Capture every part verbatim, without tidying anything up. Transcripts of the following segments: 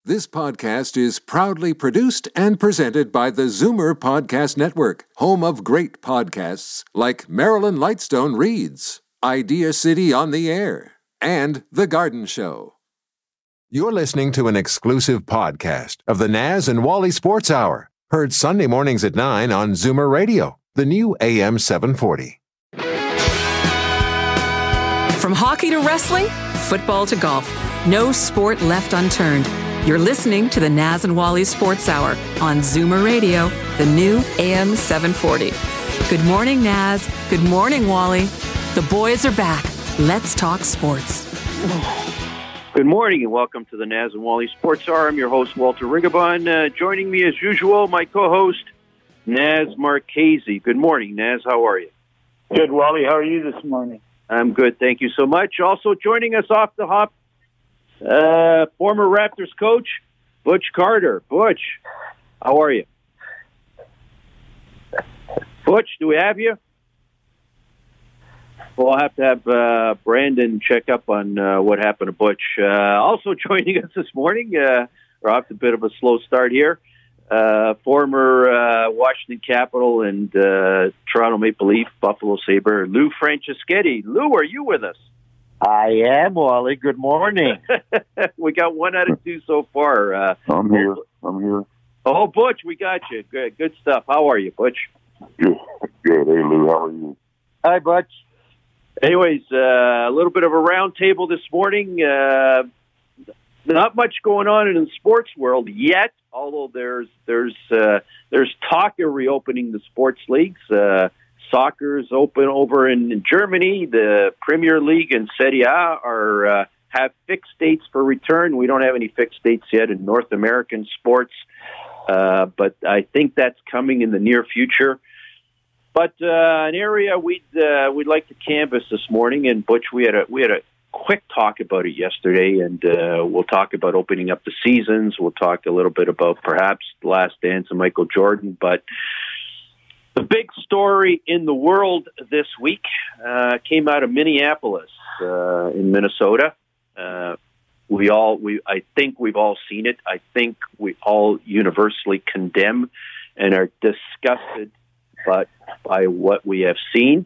This podcast is proudly produced and presented by the Zoomer Podcast Network, home of great podcasts like Marilyn Lightstone Reads, Idea City on the Air, and The Garden Show. You're listening to an exclusive podcast of the Naz and Wally Sports Hour, heard Sunday mornings at nine on Zoomer Radio, the new A M seven forty. From hockey to wrestling, football to golf, no sport left unturned. You're listening to the Naz and Wally Sports Hour on Zoomer Radio, the new A M seven forty. Good morning, Naz. Good morning, Wally. The boys are back. Let's talk sports. Good morning and welcome to the Naz and Wally Sports Hour. I'm your host, Walter Rigabon. Uh, joining me as usual, my co-host, Naz Marchese. Good morning, Naz. How are you? Good, Wally. How are you this morning? I'm good. Thank you so much. Also joining us off the hop, Uh, former Raptors coach, Butch Carter. Butch, how are you? Butch, do we have you? Well, I'll have to have uh, Brandon check up on uh, what happened to Butch. Uh, also joining us this morning, uh, we're off to a bit of a slow start here, uh, former uh, Washington Capital and uh, Toronto Maple Leaf, Buffalo Sabre, Lou Franceschetti. Lou, are you with us? I am, Wally. Good morning. We got one out of two so far. Uh, I'm here. I'm here. Oh, Butch, we got you. Good, good stuff. How are you, Butch? Good. Good. Hey, Lou, how are you? Hi, Butch. Anyways, uh, a little bit of a round table this morning. Uh, not much going on in the sports world yet, although there's there's uh, there's talk of reopening the sports leagues. Uh, Soccer's open over in Germany. The Premier League and Serie A are uh, have fixed dates for return. We don't have any fixed dates yet in North American sports, uh, but I think that's coming in the near future. But uh, an area we'd uh, we'd like to canvass this morning, and Butch, we had a we had a quick talk about it yesterday, and uh, we'll talk about opening up the seasons. We'll talk a little bit about perhaps The Last Dance of Michael Jordan, but the big story in the world this week uh, came out of Minneapolis uh, in Minnesota. Uh, we all, we, I think we've all seen it. I think we all universally condemn and are disgusted but by what we have seen.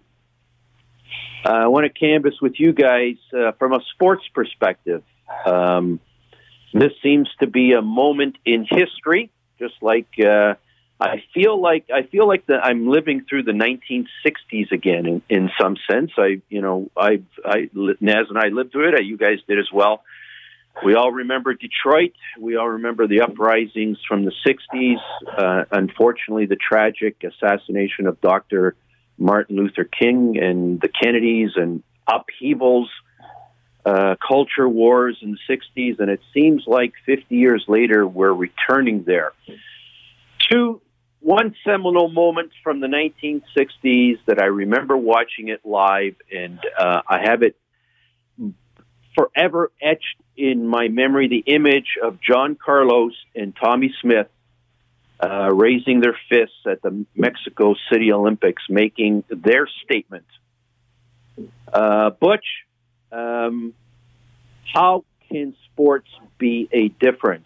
Uh, I want to canvass with you guys uh, from a sports perspective. Um, this seems to be a moment in history, just like uh, I feel like I feel like that I'm living through the nineteen sixties again. In, in some sense, I you know I I Naz and I lived through it. You guys did as well. We all remember Detroit. We all remember the uprisings from the sixties. Uh, unfortunately, the tragic assassination of Doctor Martin Luther King and the Kennedys, and upheavals, uh, culture wars in the sixties. And it seems like fifty years later, we're returning there. Two, one seminal moment from the nineteen sixties that I remember watching it live, and uh, I have it forever etched in my memory, the image of John Carlos and Tommy Smith uh, raising their fists at the Mexico City Olympics, making their statement. Uh, Butch, um, how can sports be a difference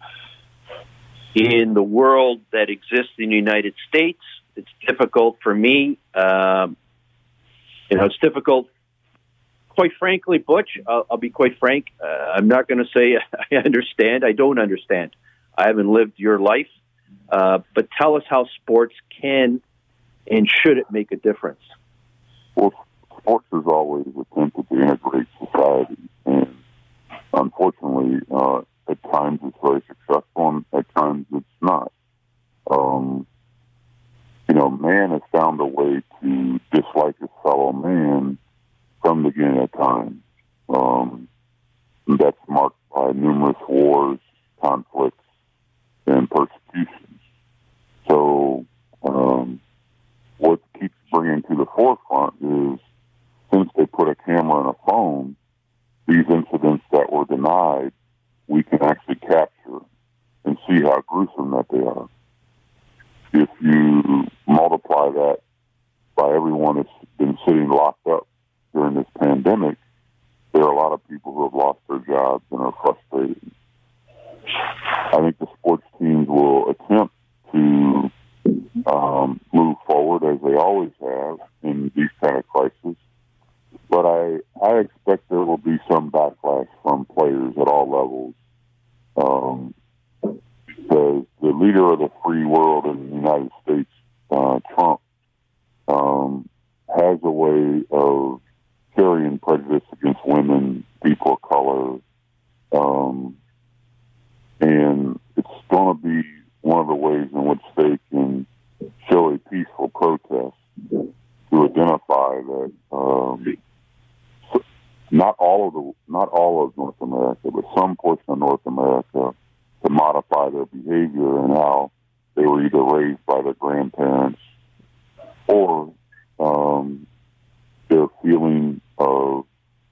in the world that exists in the United States? It's difficult for me. Um, you know, it's difficult, quite frankly, Butch. I'll, I'll be quite frank. Uh, I'm not going to say I understand. I don't understand. I haven't lived your life. Uh, but tell us how sports can and should it make a difference? Well, sports has always attempted to integrate society. And unfortunately, uh, at times it's very successful, and at times it's not. Um, you know, man has found a way to dislike his fellow man from the beginning of time. Um, that's marked by numerous wars, conflicts, and persecutions. So, um, what keeps bringing to the forefront is, since they put a camera on a phone, these incidents that were denied, we can actually capture and see how gruesome that they are. If you multiply that by everyone that's been sitting locked up during this pandemic, there are a lot of people who have lost their jobs and are frustrated. will attempt to um, move forward as they always have in these kind of crises. But I, I expect there will be some backlash from players at all levels. Um, the, the leader of the free world in the United States, uh, Trump, um, has a way of carrying prejudice against women, people of color, um, and it's going to be one of the ways in which they can show a peaceful protest to identify that um, not all of the not all of North America, but some portion of North America, to modify their behavior and how they were either raised by their grandparents or um, their feeling of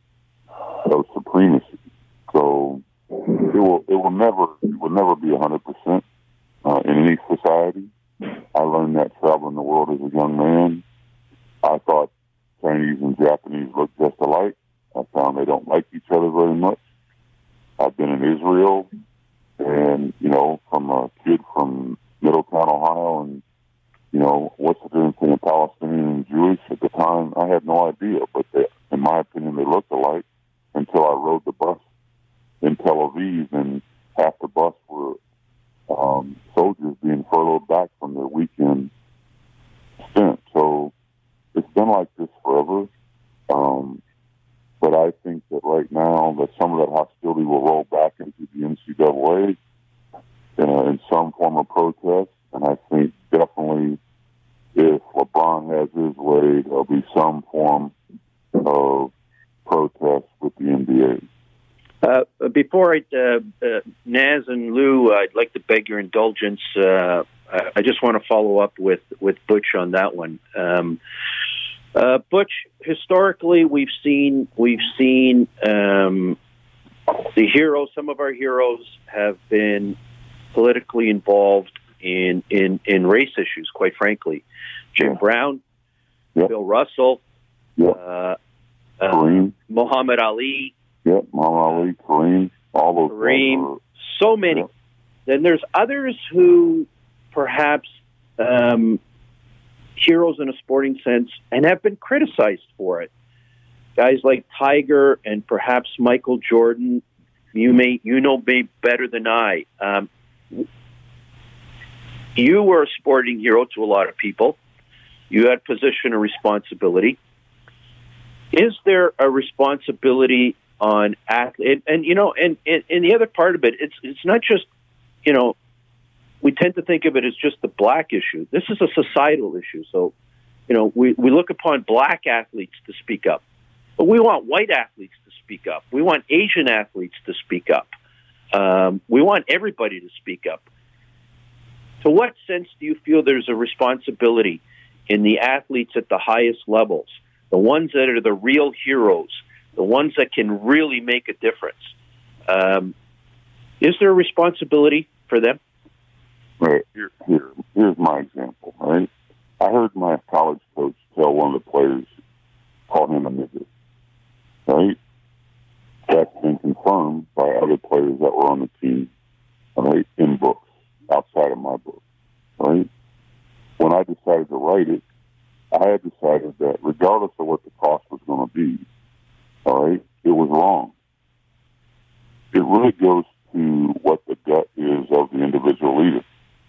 of supremacy. So it will it will never it will never be a hundred percent in any society. I learned that traveling the world as a young man. I thought Chinese and Japanese looked just alike. I found they don't like each other very much. I've been in Israel, and you know, from a kid from Middletown, Ohio, and you know, what's the difference between a Palestinian and Jewish? At the time, I had no idea, but they, in my opinion, they looked alike until I rode the bus in Tel Aviv, and half the bus were um, soldiers being furloughed back from their weekend stint. So it's been like this forever. Um, but I think that right now that some of that hostility will roll back into the N C double A uh, in some form of protest. And I think definitely if LeBron has his way, there'll be some form of protest with the N B A. Uh, before I, uh, uh, Naz and Lou, I'd like to beg your indulgence. Uh, I just want to follow up with, with Butch on that one. Um, uh, Butch, historically, we've seen we've seen um, the heroes. Some of our heroes have been politically involved in in, in race issues. Quite frankly, Jim yeah. Brown, yeah. Bill Russell, yeah. uh, uh, Muhammad Ali. Yep, Muhammad Ali, Kareem, all those. Kareem, are, so many. Yep. Then there's others who perhaps um, heroes in a sporting sense and have been criticized for it. Guys like Tiger and perhaps Michael Jordan. You may you know me better than I. Um, you were a sporting hero to a lot of people. You had a position of responsibility. Is there a responsibility on athlete, and, and you know, and, and and the other part of it, it's it's not just, you know, we tend to think of it as just the black issue. This is a societal issue. So, you know, we, we look upon black athletes to speak up, but we want white athletes to speak up. We want Asian athletes to speak up. Um, we want everybody to speak up. To what sense do you feel there's a responsibility in the athletes at the highest levels, the ones that are the real heroes, the ones that can really make a difference? Um, is there a responsibility for them? Right. Here, here, here's my example, right? I heard my college coach tell one of the players, call him a nigger, right? That's been confirmed by other players that were on the team, right, in books, outside of my book, right? When I decided to write it, I had decided that regardless of what the cost was going to be, all right, it was wrong. It really goes to what the gut is of the individual leader.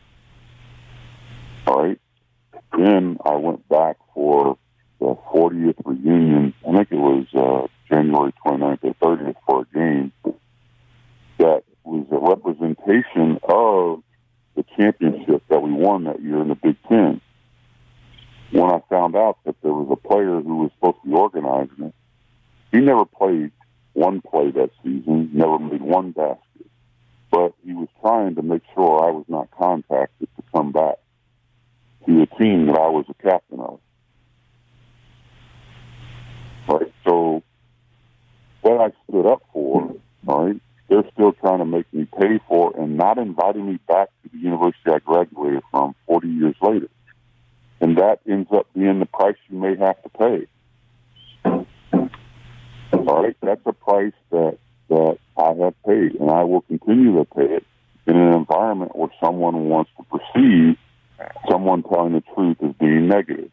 All right. Then I went back for the fortieth reunion. I think it was uh, January twenty-ninth or thirtieth for a game that was a representation of the championship that we won that year in the Big Ten. When I found out that there was a player who was supposed to be organizing it, he never played one play that season, never made one basket, but he was trying to make sure I was not contacted to come back to a team that I was a captain of. Right? So what I stood up for, all right, they're still trying to make me pay for and not inviting me back to the university I graduated from forty years later. And that ends up being the price you may have to pay. All right, that's a price that, that I have paid, and I will continue to pay it in an environment environment where someone wants to perceive someone telling the truth as being negative.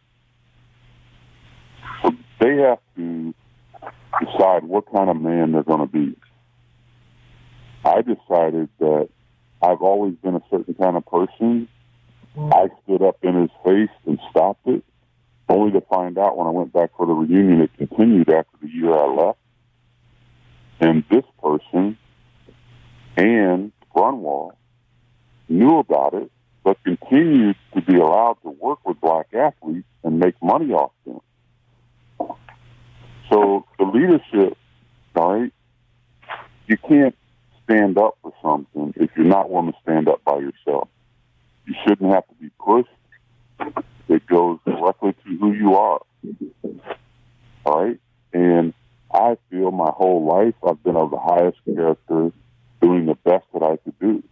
So they have to decide what kind of man they're going to be. I decided that I've always been a certain kind of person. I stood up in his face and stopped it, only to find out when I went back for the reunion it continued after the year I left. And this person, Anne Grunwald, knew about it, but continued to be allowed to work with black athletes and make money off them. So the leadership, all right, you can't stand up for something if you're not willing to stand up by yourself. You shouldn't have to be pushed. It goes directly to who you are. All right? And I feel my whole life I've been of the highest character, doing the best that I could do.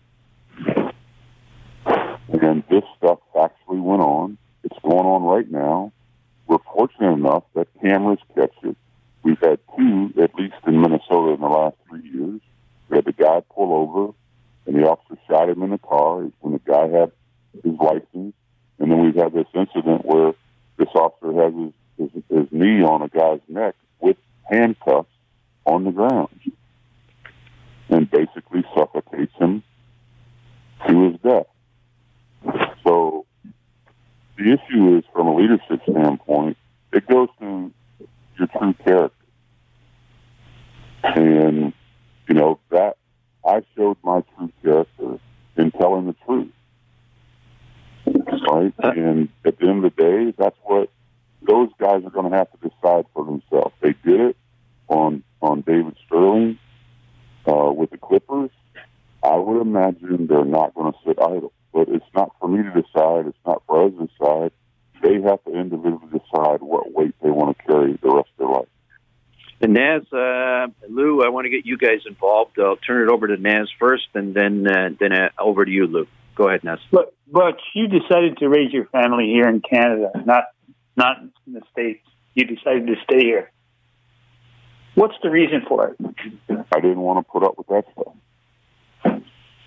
And this stuff actually went on. It's going on right now. We're fortunate enough that cameras catch it. We've had two, at least in Minnesota, in the last three years. We had the guy pull over, and the officer shot him in the car when the guy had his license. And then we've had this incident where this officer has his, his, his knee on a guy's neck with handcuffs on the ground and basically suffocates him to his death. So the issue is, from a leadership standpoint, it goes to your true character. And, you know, that I showed my true character in telling the truth. Right? And at the end of the day, that's what those guys are going to have to decide for themselves. They did it on, on David Sterling uh, with the Clippers. I would imagine they're not going to sit idle. But it's not for me to decide. It's not for us to decide. They have to individually decide what weight they want to carry the rest of their life. And Naz, uh, Lou, I want to get you guys involved. I'll turn it over to Naz first, and then uh, then uh, over to you, Lou. Go ahead, Naz. But but you decided to raise your family here in Canada, not not in the States. You decided to stay here. What's the reason for it? I didn't want to put up with that stuff.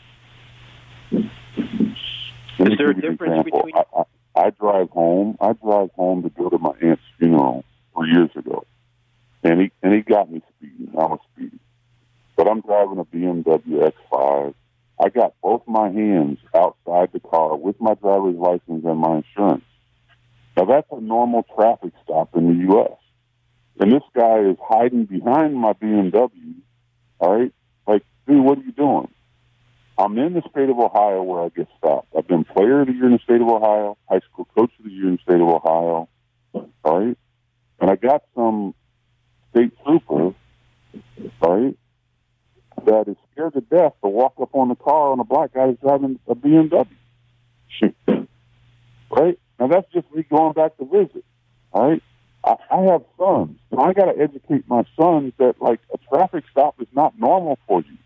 Is there a difference between? I, I, I drive home. I drive home to go to my aunt's funeral three years ago, and he and he got me speeding. I was speeding, but I'm driving a B M W X five. I got both my hands outside the car with my driver's license and my insurance. Now that's a normal traffic stop in the U S And this guy is hiding behind my B M W. All right, like, dude, what are you doing? I'm in the state of Ohio where I get stopped. I've been player of the year in the state of Ohio, high school coach of the year in the state of Ohio, all right? And I got some state trooper, all right, that is scared to death to walk up on the car on a black guy who's driving a B M W. Right? Now, that's just me going back to visit, all right? I, I have sons, and I got to educate my sons that, like, a traffic stop is not normal for you.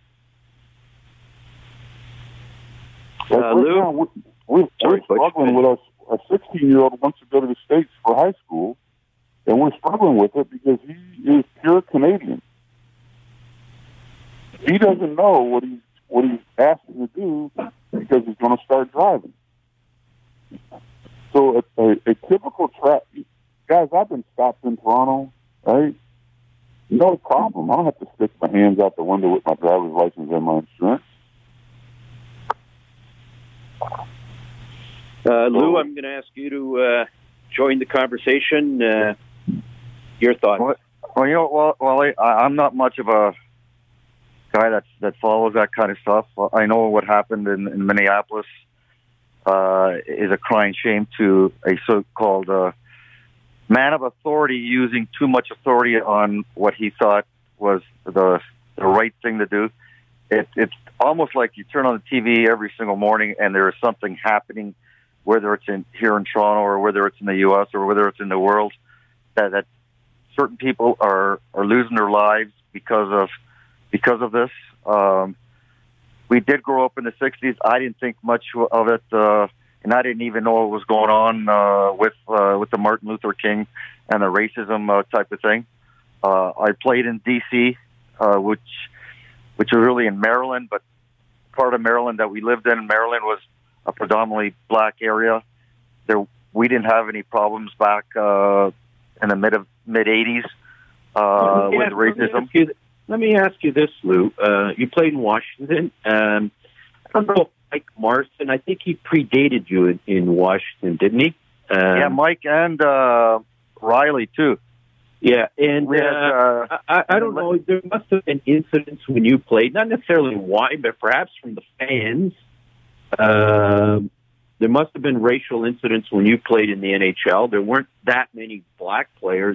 Like Uh, right Lou? now, we're, we're, Sorry, we're struggling with us. A sixteen-year-old wants to go to the States for high school, and we're struggling with it because he is pure Canadian. He doesn't know what he's what he's asking to do because he's going to start driving. So a, a, a typical trap, guys. I've been stopped in Toronto, right? No problem. I don't have to stick my hands out the window with my driver's license and my insurance. Uh, Lou, I'm going to ask you to uh, join the conversation. Uh, your thoughts? Well, well, you know, well, well I, I'm not much of a guy that that follows that kind of stuff. I know what happened in, in Minneapolis uh, is a crying shame to a so-called uh, man of authority using too much authority on what he thought was the the right thing to do. It, it's almost like you turn on the T V every single morning and there is something happening, whether it's in here in Toronto or whether it's in the U S or whether it's in the world, that, that certain people are, are losing their lives because of because of this. Um, we did grow up in the sixties. I didn't think much of it, uh, and I didn't even know what was going on uh, with uh, with the Martin Luther King and the racism uh, type of thing. Uh, I played in D C, uh, which which was really in Maryland, but part of Maryland that we lived in. Maryland was a predominantly black area. There, we didn't have any problems back uh, in the mid of mid eighties uh, with ask, racism. Let me, you, let me ask you this, Lou. Uh, you played in Washington. Um, I don't know if Mike Marston. I think he predated you in, in Washington, didn't he? Um, yeah, Mike and uh, Riley too. Yeah, and we had, uh, uh, I, I don't know. There must have been incidents when you played, not necessarily why, but perhaps from the fans. Um, there must have been racial incidents when you played in the N H L. There weren't that many black players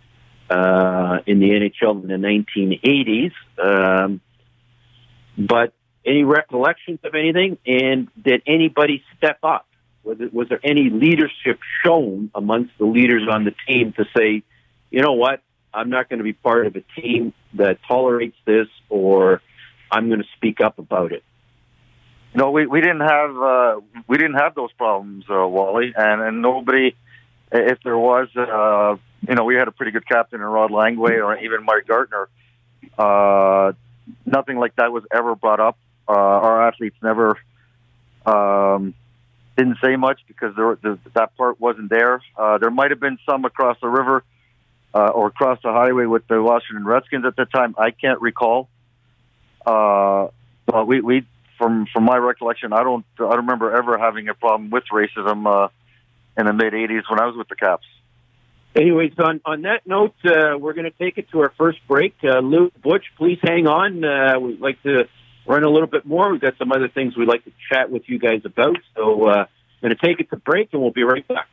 uh, in the N H L in the nineteen eighties. Um, but any recollections of anything? And did anybody step up? Was, it, was there any leadership shown amongst the leaders on the team to say, you know what, I'm not going to be part of a team that tolerates this, or I'm going to speak up about it? No, we, we didn't have uh, we didn't have those problems, uh, Wally, and, and nobody. If there was, uh, you know, we had a pretty good captain in Rod Langway or even Mike Gartner. Uh, nothing like that was ever brought up. Uh, our athletes never um, didn't say much because there, the, that part wasn't there. Uh, there might have been some across the river. Uh, or across the highway with the Washington Redskins at the time, I can't recall. Uh, but we, we, from from my recollection, I don't, I don't remember ever having a problem with racism uh, in the mid eighties when I was with the Caps. Anyways, on on that note, uh, we're going to take it to our first break. Uh, Lou, Butch, please hang on. Uh, we'd like to run a little bit more. We've got some other things we'd like to chat with you guys about. So, uh, I'm going to take it to break, and we'll be right back.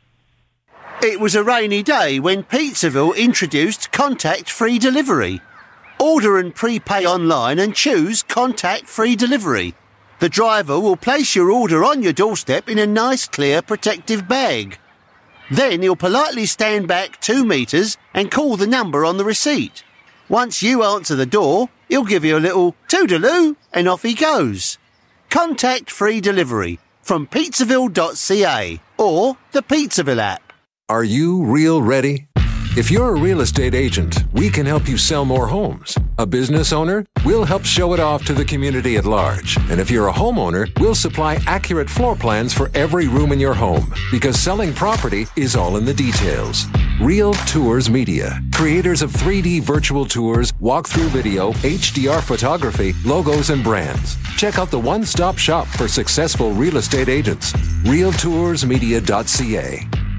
It was a rainy day when Pizzaville introduced contact-free delivery. Order and prepay online and choose contact-free delivery. The driver will place your order on your doorstep in a nice, clear, protective bag. Then he'll politely stand back two metres and call the number on the receipt. Once you answer the door, he'll give you a little toodaloo and off he goes. Contact-free delivery from pizzaville dot c a or the Pizzaville app. Are you real ready? If you're a real estate agent, we can help you sell more homes. A business owner, we'll help show it off to the community at large. And if you're a homeowner, we'll supply accurate floor plans for every room in your home. Because selling property is all in the details. Real Tours Media, creators of three D virtual tours, walkthrough video, H D R photography, logos, and brands. Check out the one-stop shop for successful real estate agents. real tours media dot c a.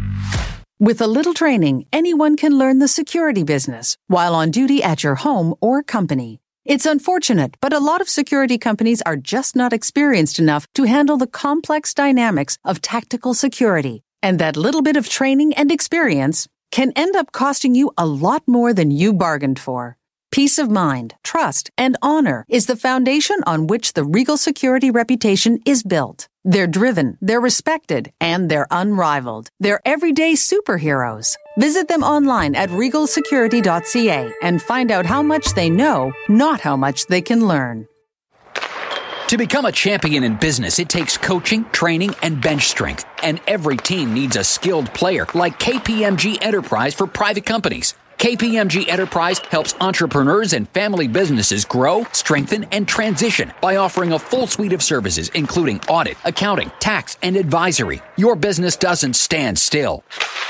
With a little training, anyone can learn the security business while on duty at your home or company. It's unfortunate, but a lot of security companies are just not experienced enough to handle the complex dynamics of tactical security. And that little bit of training and experience can end up costing you a lot more than you bargained for. Peace of mind, trust, and honor is the foundation on which the Regal Security reputation is built. They're driven, they're respected, and they're unrivaled. They're everyday superheroes. Visit them online at regal security dot c a and find out how much they know, not how much they can learn. To become a champion in business, it takes coaching, training, and bench strength. And every team needs a skilled player like K P M G Enterprise for private companies. K P M G Enterprise helps entrepreneurs and family businesses grow, strengthen, and transition by offering a full suite of services, including audit, accounting, tax, and advisory. Your business doesn't stand still.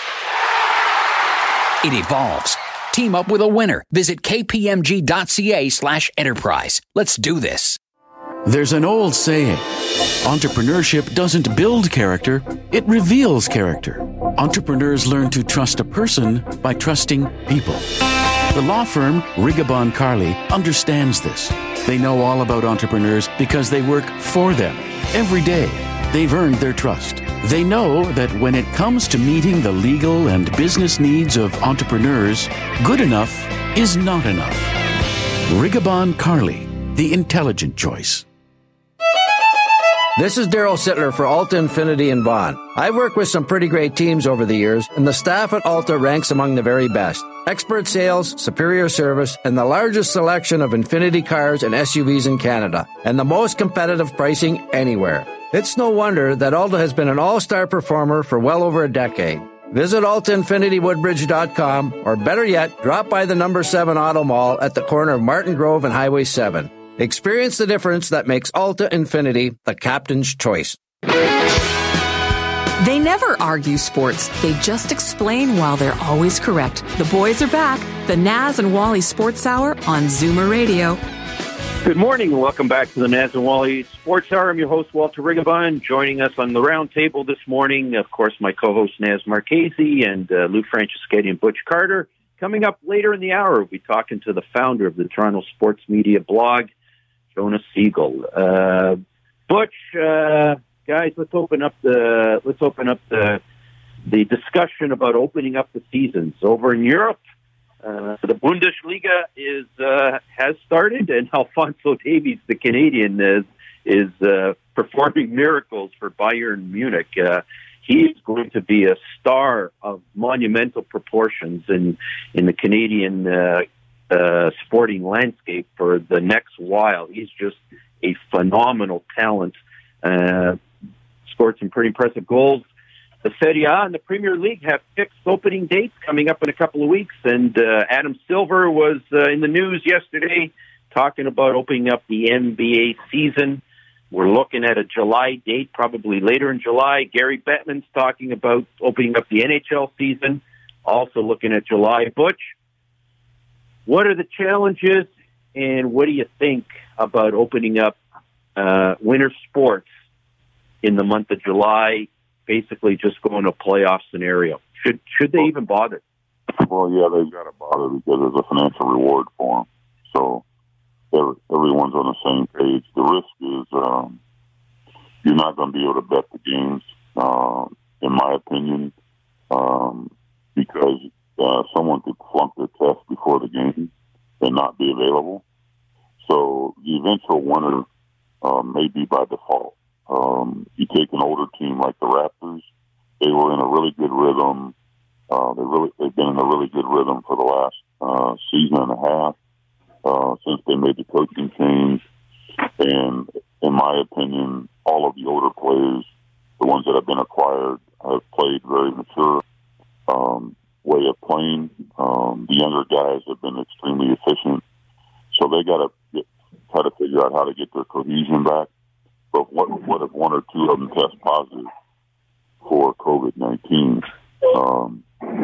It evolves. Team up with a winner. Visit k p m g dot c a slash enterprise. Let's do this. There's an old saying, entrepreneurship doesn't build character, it reveals character. Entrepreneurs learn to trust a person by trusting people. The law firm Rigabon Carly understands this. They know all about entrepreneurs because they work for them. Every day, they've earned their trust. They know that when it comes to meeting the legal and business needs of entrepreneurs, good enough is not enough. Rigabon Carly, the intelligent choice. This is Daryl Sittler for Alta Infinity in Vaughan. I've worked with some pretty great teams over the years, and the staff at Alta ranks among the very best. Expert sales, superior service, and the largest selection of Infinity cars and S U Vs in Canada, and the most competitive pricing anywhere. It's no wonder that Alta has been an all-star performer for well over a decade. Visit alta infinity woodbridge dot com, or better yet, drop by the number seven Auto Mall at the corner of Martin Grove and Highway seven. Experience the difference that makes Alta Infinity the captain's choice. They never argue sports. They just explain while they're always correct. The boys are back. The Naz and Wally Sports Hour on Zoomer Radio. Good morning and welcome back to the Naz and Wally Sports Hour. I'm your host, Walter Rigabon. Joining us on the round table this morning, of course, my co-host Naz Marchese and uh, Lou Franceschetti and Butch Carter. Coming up later in the hour, we'll be talking to the founder of the Toronto Sports Media blog, Jonas Siegel. Uh, Butch, uh, guys, let's open up the let's open up the the discussion about opening up the seasons over in Europe. Uh, the Bundesliga is uh, has started, and Alphonso Davies, the Canadian, is is uh, performing miracles for Bayern Munich. Uh, he's going to be a star of monumental proportions in in the Canadian uh, uh, sporting landscape for the next while. He's just a phenomenal talent. Uh, scored some pretty impressive goals. The Serie A and the Premier League have fixed opening dates coming up in a couple of weeks, and uh, Adam Silver was uh, in the news yesterday talking about opening up the N B A season. We're looking at a July date, probably later in July. Gary Bettman's talking about opening up the N H L season, also looking at July. Butch, what are the challenges, and what do you think about opening up uh, winter sports in the month of July, basically just going to a playoff scenario? Should should they even bother? Well, yeah, they've got to bother because there's a financial reward for them. So everyone's on the same page. The risk is um, you're not going to be able to bet the games, uh, in my opinion, um, because uh, someone could flunk their test before the game and not be available. So the eventual winner uh, may be by default. Um, you take an older team like the Raptors; they were in a really good rhythm. Uh, they really they've been in a really good rhythm for the last uh, season and a half uh, since they made the coaching change. And in my opinion, all of the older players, the ones that have been acquired, have played very mature um, way of playing. Um, the younger guys have been extremely efficient, so they got to try to figure out how to get their cohesion back. But what, what if one or two of them test positive for COVID nineteen? Um,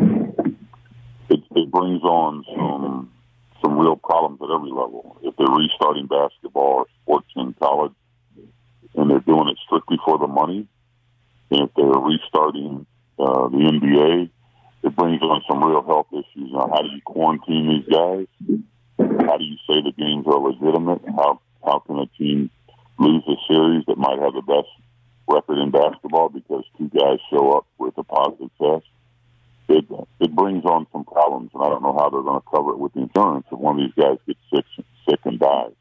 it, it brings on some some real problems at every level. If they're restarting basketball or sports in college, and they're doing it strictly for the money, and if they're restarting uh, the N B A, it brings on some real health issues. Now, how do you quarantine these guys? How do you say the games are legitimate? How how can a team lose a series that might have the best record in basketball because two guys show up with a positive test? It it brings on some problems, and I don't know how they're going to cover it with the insurance if one of these guys gets sick, sick and dies.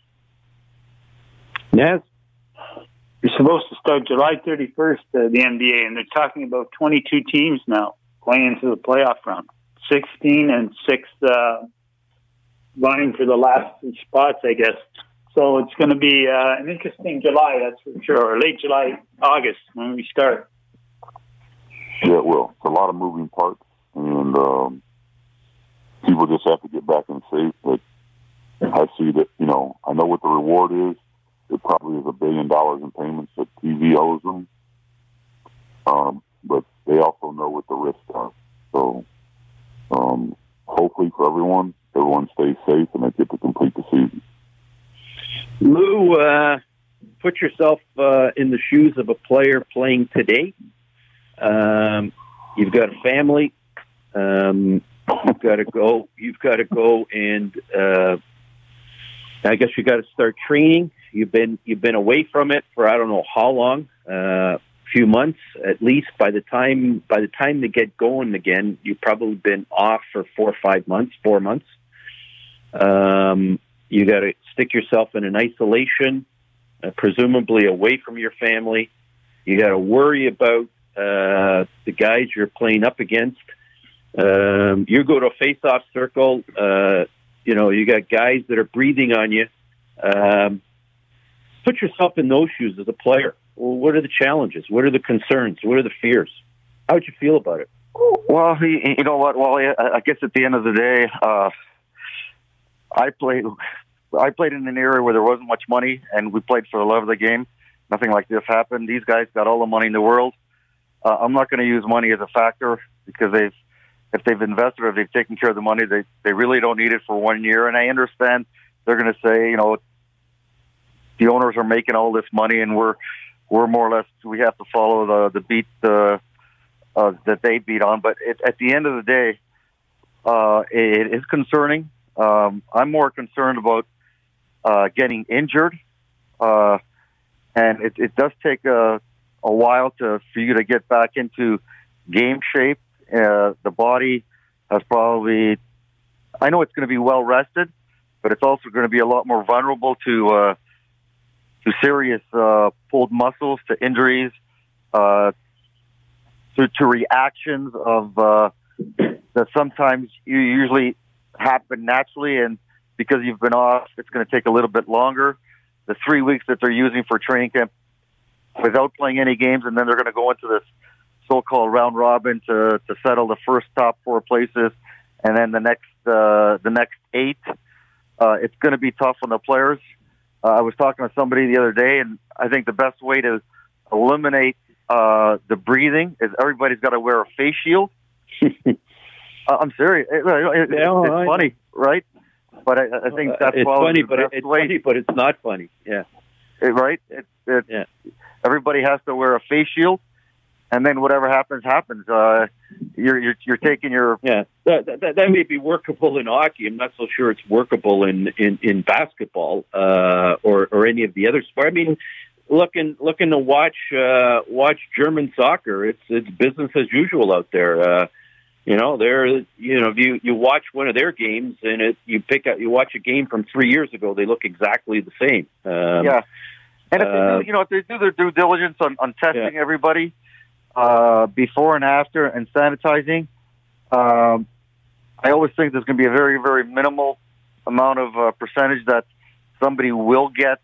Yes. You're supposed to start July thirty-first, uh, the N B A, and they're talking about twenty-two teams now going into the playoff round. sixteen and six uh, vying for the last two spots, I guess. So it's going to be uh, an interesting July, that's for sure, or late July, August when we start. Yeah, it will. It's a lot of moving parts, and um, people just have to get back in shape. But I see that, you know, I know what the reward is. It probably is a billion dollars in payments that T V owes them. Um, but they also know what the risks are. So um, hopefully for everyone, everyone stays safe and they get to complete the season. Lou, uh, put yourself uh, in the shoes of a player playing today. Um, you've got a family. Um, you've got to go. You've got to go, and uh, I guess you got to start training. You've been you've been away from it for I don't know how long, a uh, few months at least. By the time by the time they get going again, you've probably been off for four or five months, four months. Um, you got to stick yourself in an isolation, uh, presumably away from your family. You got to worry about uh, the guys you're playing up against. Um, you go to a face-off circle. Uh, you know, you got guys that are breathing on you. Um, put yourself in those shoes as a player. Well, what are the challenges? What are the concerns? What are the fears? How would you feel about it? Well, you know what, Wally? I guess at the end of the day, uh, I played I played in an area where there wasn't much money, and we played for the love of the game. Nothing like this happened. These guys got all the money in the world. Uh, I'm not going to use money as a factor because they've, if they've invested or if they've taken care of the money, they, they really don't need it for one year. And I understand they're going to say, you know, the owners are making all this money, and we're we're more or less, we have to follow the the beat uh, uh, that they beat on. But it, at the end of the day, uh, it, it is concerning. Um, I'm more concerned about uh, getting injured, uh, and it, it does take a, a while to for you to get back into game shape. Uh, the body has probably, I know it's going to be well rested, but it's also going to be a lot more vulnerable to uh, to serious uh, pulled muscles, to injuries, uh, to, to reactions of uh, that sometimes you usually happen naturally, and because you've been off, it's going to take a little bit longer. The three weeks that they're using for training camp without playing any games, and then they're going to go into this so-called round robin to, to settle the first top four places, and then the next uh, the next eight. Uh, it's going to be tough on the players. Uh, I was talking to somebody the other day, and I think the best way to eliminate uh, the breathing is everybody's got to wear a face shield. uh, I'm serious. It, it, it, no, it's I, funny, right? But I, I think that's it's probably funny, the but best it's way. funny, but it's not funny. Yeah, it, right. It, it, yeah. Everybody has to wear a face shield, and then whatever happens, happens. Uh, you're, you're you're taking your yeah. That, that that may be workable in hockey. I'm not so sure it's workable in in, in basketball uh, or or any of the other sports. I mean, looking looking to watch uh, watch German soccer. It's it's business as usual out there. Uh, you know, they're you know if you you watch one of their games and it you pick up you watch a game from three years ago. They look exactly the same. Um, yeah, and if uh, they do, you know if they do their due diligence on, on testing yeah. everybody. Uh, before and after and sanitizing. Um, I always think there's going to be a very, very minimal amount of uh, percentage that somebody will get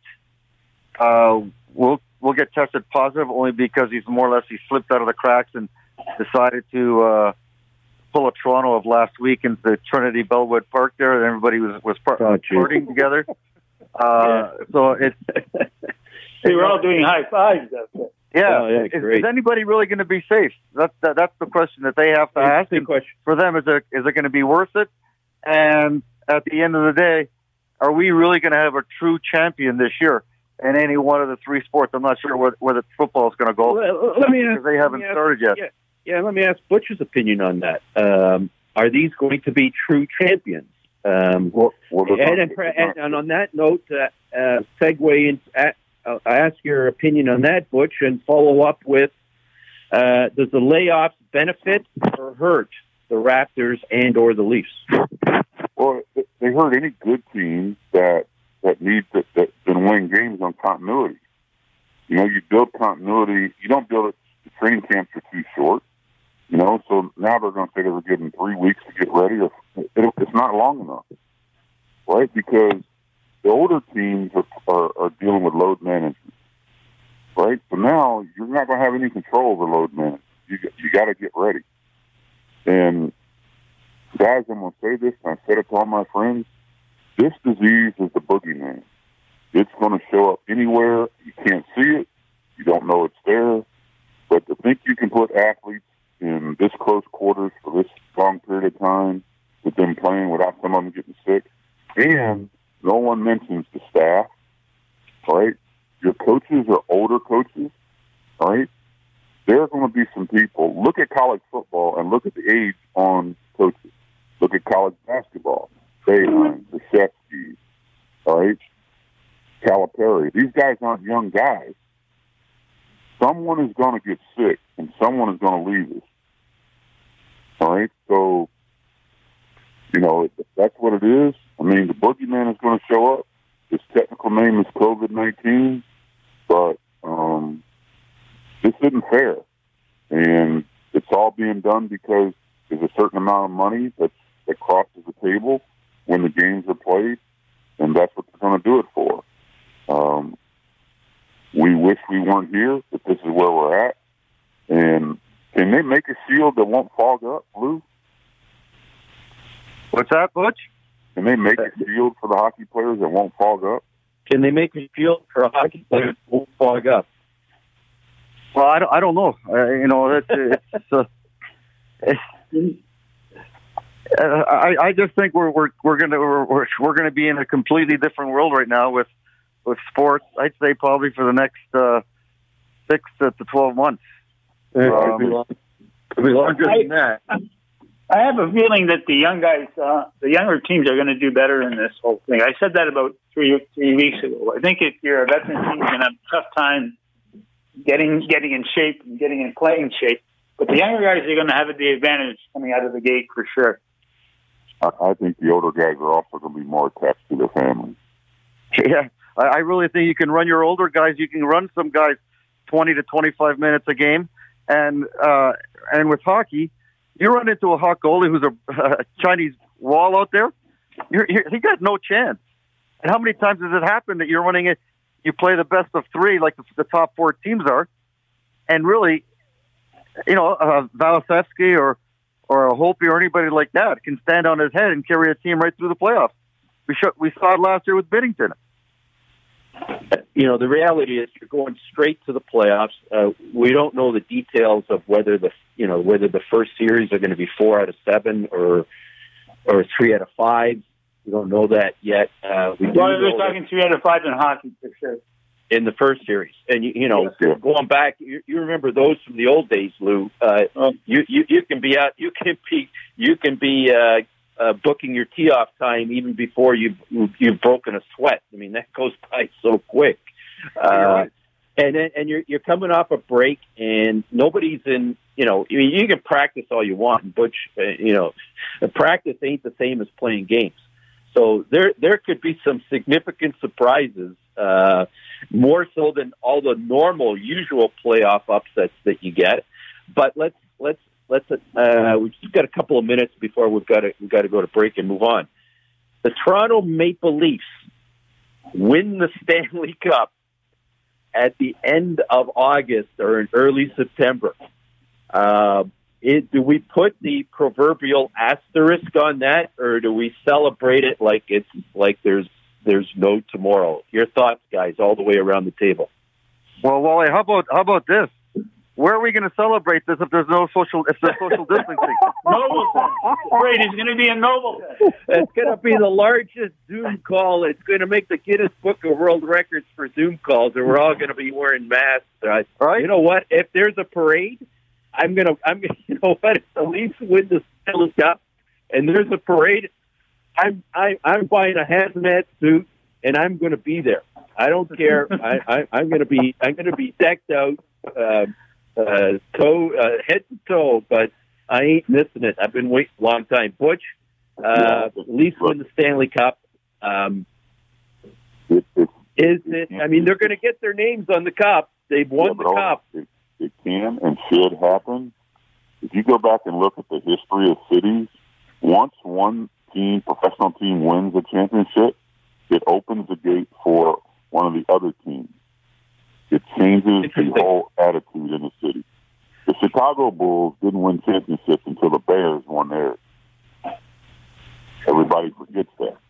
uh, will will get tested positive only because he's more or less he slipped out of the cracks and decided to uh, pull a Toronto of last week into the Trinity Bellwood Park there, and everybody was was par- oh, partying together. Uh, yeah. So it's they were all doing high fives. That's it. Yeah, oh, yeah is, great. is anybody really going to be safe? That's that, that's the question that they have to That's ask. And question. for them, is it is it going to be worth it? And at the end of the day, are we really going to have a true champion this year in any one of the three sports? I'm not sure where, where the football is going to go. Well, let me ask, because they haven't ask, started yet. Yeah, yeah, let me ask Butch's opinion on that. Um, are these going to be true champions? Um, Well, well, and, and, and, and on that note, uh, uh, segue in. At, Uh, I ask your opinion on that, Butch, and follow up with, uh, does the layoffs benefit or hurt the Raptors and or the Leafs? Well, they hurt any good team that that needs that, that can win games on continuity. You know, you build continuity. You don't build it. The training camps are too short. You know, so now they're going to say they were given three weeks to get ready. Or it, it's not long enough, right? Because the older teams are, are, are dealing with load management, right? So now you're not going to have any control over load management. You you got to get ready. And guys, I'm going to say this, and I said it to all my friends. This disease is the boogeyman. It's going to show up anywhere. You can't see it. You don't know it's there. But to think you can put athletes in this close quarters for this long period of time with them playing without some of them getting sick, and no one mentions the staff, right? Your coaches are older coaches, right? There are going to be some people. Look at college football and look at the age on coaches. Look at college basketball. Boeheim, Krzyzewski, all right? Calipari. These guys aren't young guys. Someone is going to get sick, and someone is going to leave us, all right? So, you know, that's what it is. I mean, the boogeyman is going to show up. His technical name is COVID nineteen, but um, this isn't fair. And it's all being done because there's a certain amount of money that's, that crosses the table when the games are played, and that's what they're going to do it for. Um, we wish we weren't here, but this is where we're at. And can they make a shield that won't fog up, Lou? What's that, Butch? Can they make a field for the hockey players that won't fog up? Can they make a field for a hockey player that won't fog up? Well, I don't, I don't know. Uh, you know, it's, it's, uh, it's uh, I, I just think we're we're we're gonna we're we're, we're gonna be in a completely different world right now with with sports. I'd say probably for the next uh, six to twelve months. Um, could be long, could be longer than that. I have a feeling that the young guys, uh, the younger teams, are going to do better in this whole thing. I said that about three three weeks ago. I think if you're a veteran team, you're going to have a tough time getting getting in shape and getting in playing shape. But the younger guys are going to have the advantage coming out of the gate for sure. I, I think the older guys are also going to be more attached to their families. Yeah, I, I really think you can run your older guys. You can run some guys twenty to twenty-five minutes a game, and uh, and with hockey. You run into a hot goalie who's a uh, Chinese wall out there, you're, you're, he got no chance. And how many times has it happened that you're running it, you play the best of three like the, the top four teams are, and really, you know, uh, Vasilevsky or, or a Holtby or anybody like that can stand on his head and carry a team right through the playoffs. We, sh- we saw it last year with Binnington. You know, the reality is you're going straight to the playoffs. Uh, we don't know the details of whether the you know whether the first series are going to be four out of seven or or three out of five. We don't know that yet. Uh, we well, we're talking three out of five in hockey for sure. In the first series, and you, you know, yeah. going back, you, you remember those from the old days, Lou. Uh, um, you, you you can be out. You can be you can be. Uh, Uh, booking your tee-off time even before you've, you've broken a sweat. I mean, that goes by so quick. Uh, and then, and you're, you're coming off a break and nobody's in, you know, I mean, you can practice all you want, but, uh, you know, practice ain't the same as playing games. So there, there could be some significant surprises, uh, more so than all the normal, usual playoff upsets that you get. But let's, let's, Let's. Uh, we've just got a couple of minutes before we've got to we've got to go to break and move on. The Toronto Maple Leafs win the Stanley Cup at the end of August or in early September. Uh, it, do we put the proverbial asterisk on that, or do we celebrate it like it's like there's there's no tomorrow? Your thoughts, guys, all the way around the table. Well, Wally, how about how about this? Where are we going to celebrate this if there's no social if there's social distancing? Nobleton. Great, it's going to be in Nobleton. It's going to be the largest Zoom call. It's going to make the Guinness Book of World Records for Zoom calls, and we're all going to be wearing masks. Right? Right? You know what? If there's a parade, I'm going to. I'm. Gonna, you know what? If the Leafs win the Stanley Cup, and there's a parade, I'm. I, I'm buying a hazmat suit, and I'm going to be there. I don't care. I, I, I'm going to be. I'm going to be decked out. Uh, Uh, toe, uh, head to toe, but I ain't missing it. I've been waiting a long time. Butch, uh, Leafs win the Stanley Cup. Um, it, it, is it? I mean, they're going to get their names on the cup. They've won yeah, the cup. It, it can and should happen. If you go back and look at the history of cities, once one team, professional team, wins a championship, it opens the gate for one of the other teams. It changes the whole attitude in the city. The Chicago Bulls didn't win championships until the Bears won theirs. Everybody forgets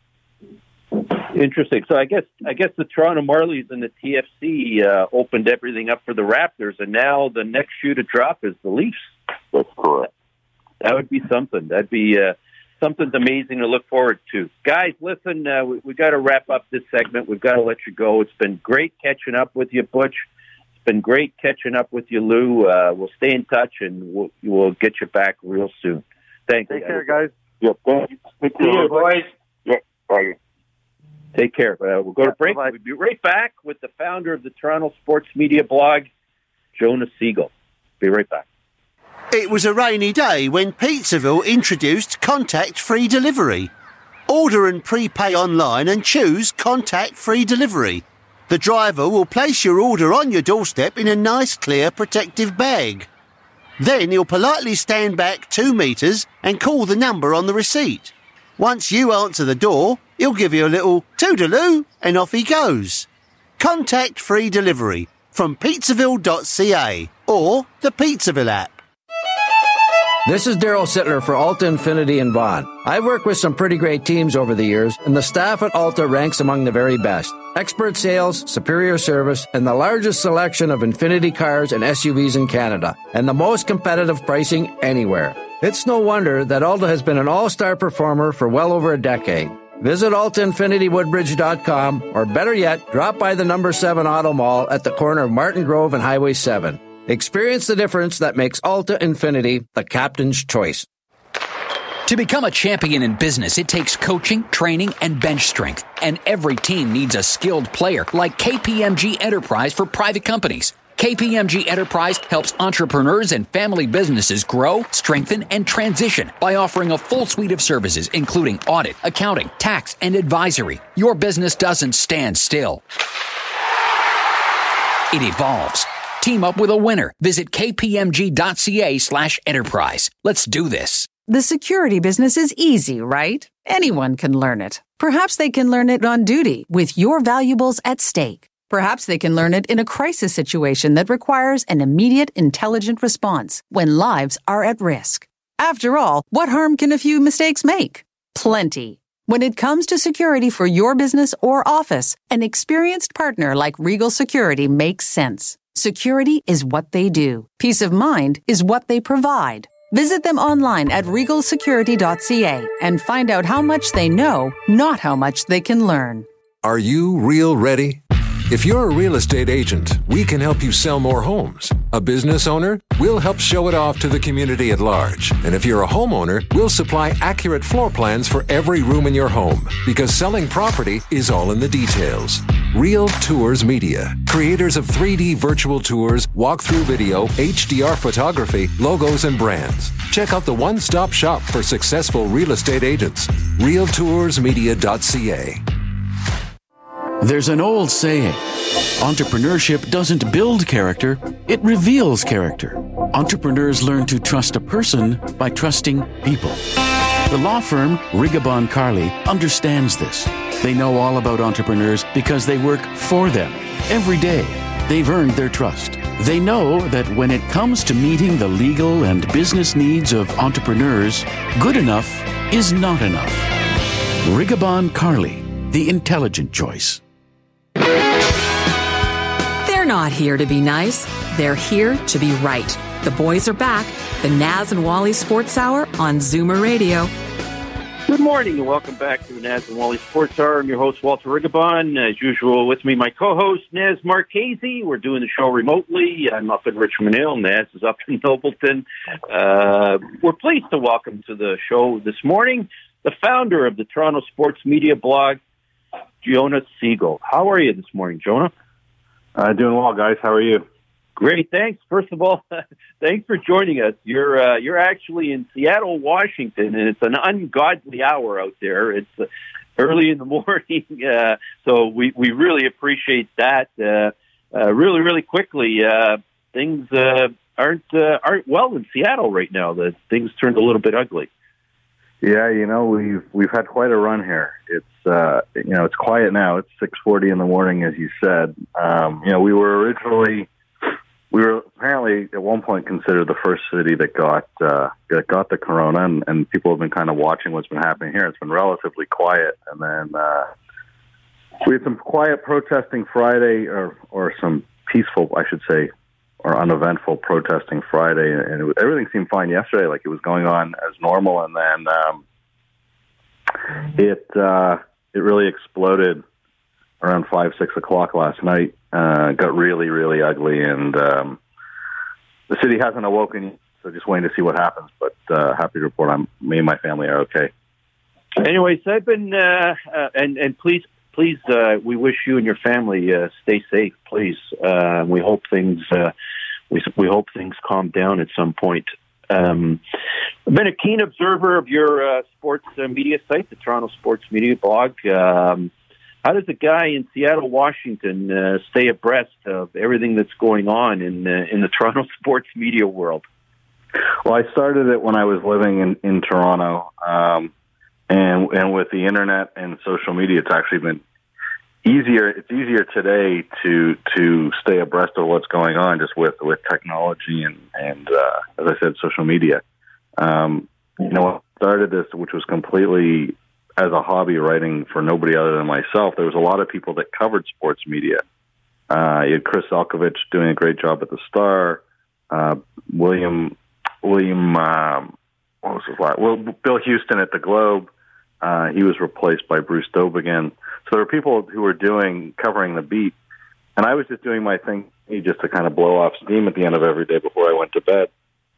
that. Interesting. So I guess I guess the Toronto Marlies and the T F C uh, opened everything up for the Raptors, and now the next shoe to drop is the Leafs. That's correct. That would be something. That'd be uh, something amazing to look forward to. Guys, listen, uh, we, we got to wrap up this segment. We've got to let you go. It's been great catching up with you, Butch. It's been great catching up with you, Lou. Uh, we'll stay in touch, and we'll, we'll get you back real soon. Thanks. Take care, guys. Yep. Thank you. Take care, boys. Yep. Bye. Take care. Uh, we'll go yeah, to break. Bye-bye. We'll be right back with the founder of the Toronto Sports Media blog, Jonas Siegel. Be right back. It was a rainy day when Pizzaville introduced contact-free delivery. Order and prepay online and choose contact-free delivery. The driver will place your order on your doorstep in a nice, clear, protective bag. Then he'll politely stand back two metres and call the number on the receipt. Once you answer the door, he'll give you a little toodaloo and off he goes. Contact-free delivery from pizzaville dot c a or the Pizzaville app. This is Daryl Sittler for Alta Infinity in Vaughan. I've worked with some pretty great teams over the years, and the staff at Alta ranks among the very best. Expert sales, superior service, and the largest selection of Infinity cars and S U Vs in Canada, and the most competitive pricing anywhere. It's no wonder that Alta has been an all-star performer for well over a decade. Visit alta infinity woodbridge dot com, or better yet, drop by the number seven Auto Mall at the corner of Martin Grove and Highway seven. Experience the difference that makes Alta Infinity the captain's choice. To become a champion in business, it takes coaching, training, and bench strength. And every team needs a skilled player like K P M G Enterprise for private companies. K P M G Enterprise helps entrepreneurs and family businesses grow, strengthen, and transition by offering a full suite of services, including audit, accounting, tax, and advisory. Your business doesn't stand still. It evolves. Team up with a winner. Visit kpmg.ca slash enterprise. Let's do this. The security business is easy, right? Anyone can learn it. Perhaps they can learn it on duty with your valuables at stake. Perhaps they can learn it in a crisis situation that requires an immediate, intelligent response when lives are at risk. After all, what harm can a few mistakes make? Plenty. When it comes to security for your business or office, an experienced partner like Regal Security makes sense. Security is what they do. Peace of mind is what they provide. Visit them online at regal security dot c a and find out how much they know, not how much they can learn. Are you real ready? If you're a real estate agent, we can help you sell more homes. A business owner, we'll help show it off to the community at large. And if you're a homeowner, we'll supply accurate floor plans for every room in your home, because selling property is all in the details. Real Tours Media, creators of three D virtual tours, walkthrough video, H D R photography, logos, and brands. Check out the one-stop shop for successful real estate agents. real tours media dot c a. There's an old saying, entrepreneurship doesn't build character, it reveals character. Entrepreneurs learn to trust a person by trusting people. The law firm Rigabon Carly understands this. They know all about entrepreneurs because they work for them. Every day, they've earned their trust. They know that when it comes to meeting the legal and business needs of entrepreneurs, good enough is not enough. Rigabon Carly, the intelligent choice. They're not here to be nice. They're here to be right. The boys are back. The Naz and Wally Sports Hour on Zoomer Radio. Good morning and welcome back to the Naz and Wally Sports Hour. I'm your host, Walter Rigabon. As usual, with me, my co-host, Naz Marchese. We're doing the show remotely. I'm up in Richmond Hill. Naz is up in Nobleton. Uh, we're pleased to welcome to the show this morning the founder of the Toronto Sports Media blog, Jonah Siegel. How are you this morning, Jonah? Uh, doing well, guys. How are you? Great, thanks. First of all, thanks for joining us. You're uh, you're actually in Seattle, Washington, and it's an ungodly hour out there. It's uh, early in the morning, uh, so we, we really appreciate that. Uh, uh, really, really quickly, uh, things uh, aren't uh, aren't well in Seattle right now. The things turned a little bit ugly. Yeah, you know, we've we've had quite a run here. It's uh, you know, it's quiet now. It's six forty in the morning, as you said. Um, you know, we were originally we were apparently at one point considered the first city that got uh, that got the corona, and, and people have been kind of watching what's been happening here. It's been relatively quiet, and then uh, we had some quiet protesting Friday, or or some peaceful, I should say, or uneventful protesting Friday, and it was, everything seemed fine yesterday, like it was going on as normal, and then um, it uh, it really exploded around five, six o'clock last night. Uh, got really, really ugly, and um, the city hasn't awoken yet, so just waiting to see what happens. But uh, happy to report, I'm me and my family are okay. Anyways, I've been uh, uh, and and please. Please, uh, we wish you and your family uh, stay safe. Please, uh, we hope things uh, we we hope things calm down at some point. Um, I've been a keen observer of your uh, sports uh, media site, the Toronto Sports Media blog. Um, how does a guy in Seattle, Washington, uh, stay abreast of everything that's going on in uh, in the Toronto sports media world? Well, I started it when I was living in in Toronto. Um, And and with the internet and social media, it's actually been easier. It's easier today to to stay abreast of what's going on, just with, with technology and and uh, as I said, social media. Um, you know, when I started this, which was completely as a hobby, writing for nobody other than myself, there was a lot of people that covered sports media. Uh, you had Chris Elkovich doing a great job at the Star. Uh, William, William, um, what was his last? Well, Bill Houston at the Globe. Uh, he was replaced by Bruce Dobigan. So there were people who were doing covering the beat, and I was just doing my thing just to kind of blow off steam at the end of every day before I went to bed.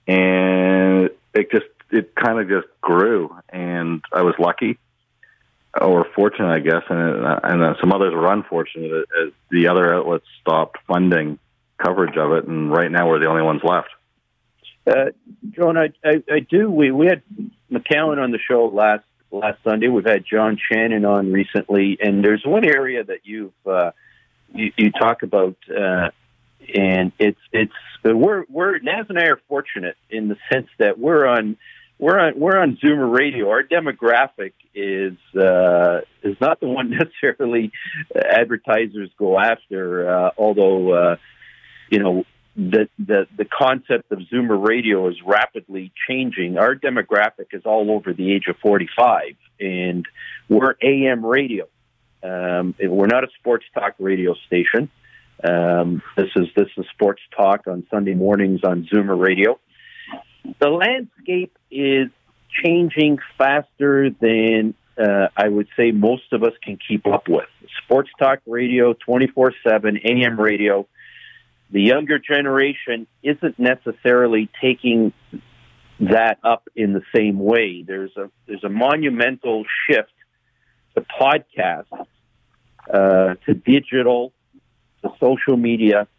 And it just it kind of just grew, and I was lucky. Or fortunate, I guess, and and uh, some others were unfortunate as the other outlets stopped funding coverage of it, and right now we're the only ones left. Uh, John, I, I, I do. We we had McCown on the show last last Sunday. We've had John Shannon on recently, and there's one area that you've uh, you, you talk about, uh, and it's it's we're we're Naz and I are fortunate in the sense that we're on. We're on we're on Zoomer Radio. Our demographic is uh, is not the one necessarily advertisers go after. Uh, although uh, you know the the the concept of Zoomer Radio is rapidly changing. Our demographic is all over the age of forty-five, and we're A M radio. Um, we're not a sports talk radio station. Um, this is this is sports talk on Sunday mornings on Zoomer Radio. The landscape is changing faster than uh, I would say most of us can keep up with. Sports talk radio, twenty-four seven, A M radio. The younger generation isn't necessarily taking that up in the same way. There's a there's a monumental shift to podcasts, uh, to digital, to social media.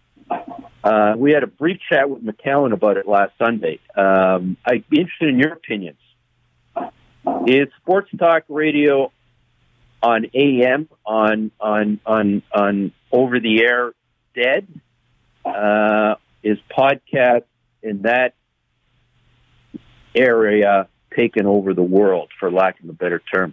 Uh, we had a brief chat with McCallum about it last Sunday. Um, I'd be interested in your opinions. Is sports talk radio on A M, on on on on over the air, dead? Uh, is podcast in that area taken over the world, for lack of a better term?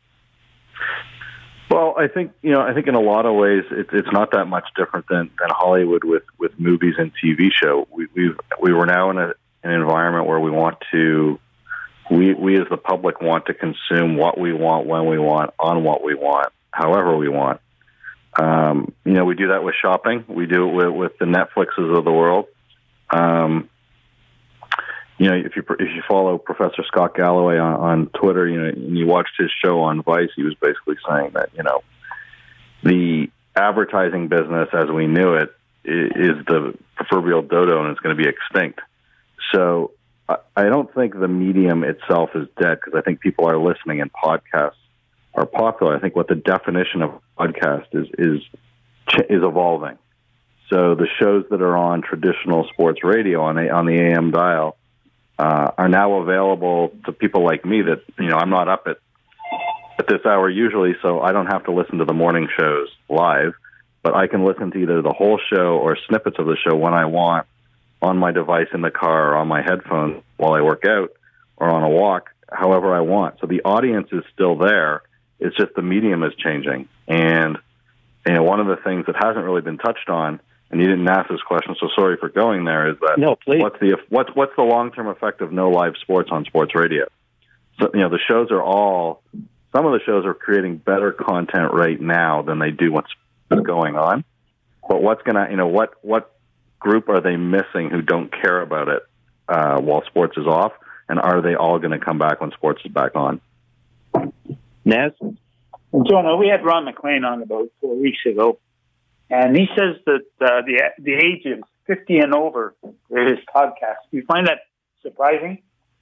Well, I think you know. I think in a lot of ways, it's it's not that much different than, than Hollywood with, with movies and T V show. We we we were now in a, an environment where we want to, we we as the public want to consume what we want, when we want, on what we want, however we want. Um, you know, we do that with shopping. We do it with, with the Netflixes of the world. Um, You know, if you if you follow Professor Scott Galloway on, on Twitter, you know, and you watched his show on Vice, he was basically saying that, you know, the advertising business as we knew it is the proverbial dodo and it's going to be extinct. So I, I don't think the medium itself is dead because I think people are listening and podcasts are popular. I think what the definition of podcast is is is evolving. So the shows that are on traditional sports radio on a, on the A M dial Uh, are now available to people like me that, you know, I'm not up at at this hour usually, so I don't have to listen to the morning shows live, but I can listen to either the whole show or snippets of the show when I want on my device in the car or on my headphones while I work out or on a walk, however I want. So the audience is still there. It's just the medium is changing. And, you know, one of the things that hasn't really been touched on, and you didn't ask this question, so sorry for going there, is that no, please. what's the what's what's the long-term effect of no live sports on sports radio? So, you know, the shows are all, some of the shows are creating better content right now than they do what's going on. But what's going to, you know, what, what group are they missing who don't care about it uh, while sports is off? And are they all going to come back when sports is back on? Naz? Jonah, we had Ron McLean on about four weeks ago. And he says that uh, the the age is fifty and over for his podcast. Do you find that surprising?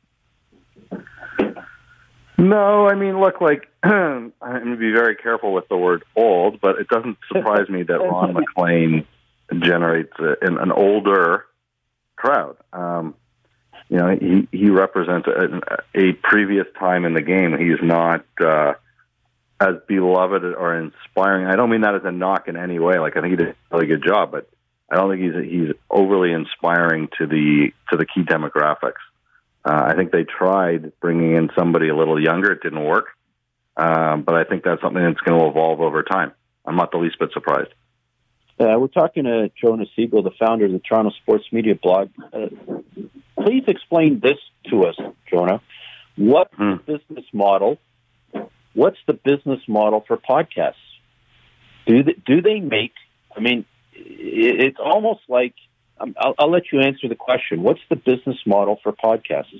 No, I mean, look, like, I'm going to be very careful with the word old, but it doesn't surprise me that Ron McLean generates a, an, an older crowd. Um, you know, he, he represents a, a previous time in the game. He's not uh, as beloved or inspiring. I don't mean that as a knock in any way. Like, I think he did a really good job, but I don't think he's he's overly inspiring to the to the key demographics. Uh, I think they tried bringing in somebody a little younger. It didn't work, um, but I think that's something that's going to evolve over time. I'm not the least bit surprised. Uh, we're talking to Jonah Siegel, the founder of the Toronto Sports Media blog. Uh, please explain this to us, Jonah. What's Hmm. the business model? What's the business model for podcasts? Do they, do they make? I mean, it, it's almost like um, I'll, I'll let you answer the question. What's the business model for podcasts?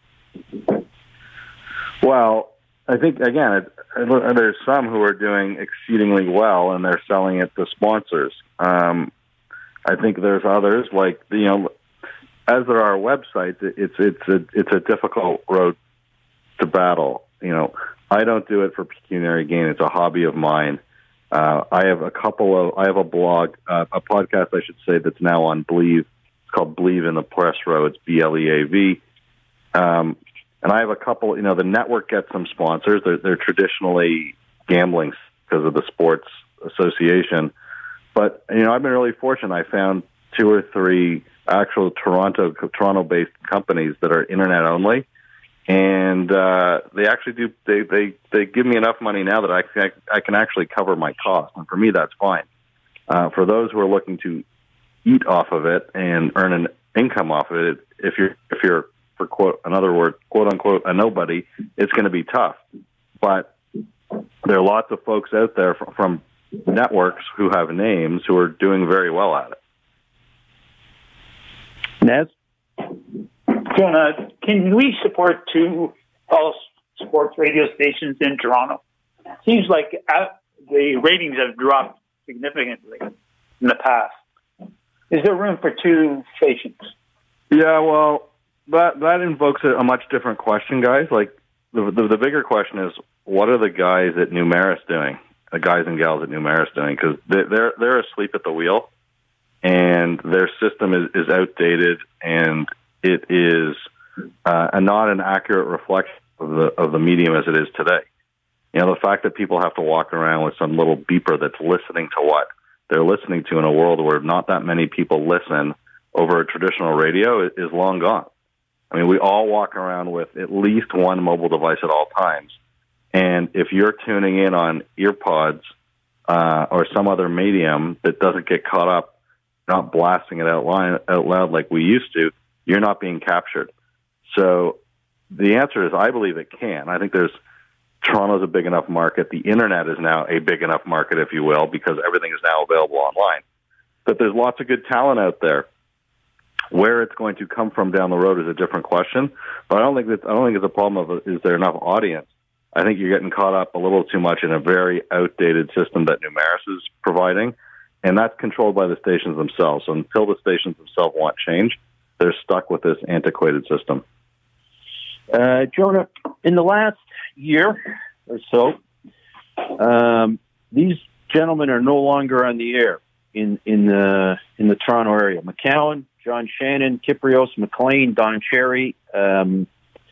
Well, I think, again, it, it, there's some who are doing exceedingly well, and they're selling it to sponsors. Um, I think there's others, like, you know, as there are websites, it, it's it's a, it's a difficult road to battle. You know, I don't do it for pecuniary gain. It's a hobby of mine. Uh, I have a couple of, I have a blog, uh, a podcast, I should say, that's now on Believe. It's called Believe in the Press Row. It's B L E A V. Um, and I have a couple, you know, the network gets some sponsors. They're, they're traditionally gambling because of the sports association. But, you know, I've been really fortunate. I found two or three actual Toronto, Toronto-based companies that are internet only. And uh, they actually do. They, they, they give me enough money now that I can, I can actually cover my costs, and for me, that's fine. Uh, for those who are looking to eat off of it and earn an income off of it, if you're if you're for quote another word quote unquote a nobody, it's going to be tough. But there are lots of folks out there from, from networks who have names who are doing very well at it. Nez? Jonah, can we support two all sports radio stations in Toronto? Seems like uh, the ratings have dropped significantly in the past. Is there room for two stations? Yeah, well, that that invokes a, a much different question, guys. Like the, the the bigger question is, what are the guys at Numeris doing? The guys and gals at Numeris doing? Because they're they're asleep at the wheel, and their system is, is outdated, and it is uh, a not an accurate reflection of the of the medium as it is today. You know, the fact that people have to walk around with some little beeper that's listening to what they're listening to in a world where not that many people listen over a traditional radio is long gone. I mean, we all walk around with at least one mobile device at all times. And if you're tuning in on earpods uh, or some other medium that doesn't get caught up, not blasting it out, line, out loud like we used to, you're not being captured. So the answer is I believe it can. I think there's Toronto's a big enough market. The internet is now a big enough market, if you will, because everything is now available online. But there's lots of good talent out there. Where it's going to come from down the road is a different question. But I don't think that I don't think it's a problem of is there enough audience. I think you're getting caught up a little too much in a very outdated system that Numeris is providing, and that's controlled by the stations themselves. So until the stations themselves want change, they're stuck with this antiquated system. Uh, Jonah, in the last year or so, um, these gentlemen are no longer on the air in in the in the Toronto area. McCowan, John Shannon, Kiprios, McLean, Don Cherry, um,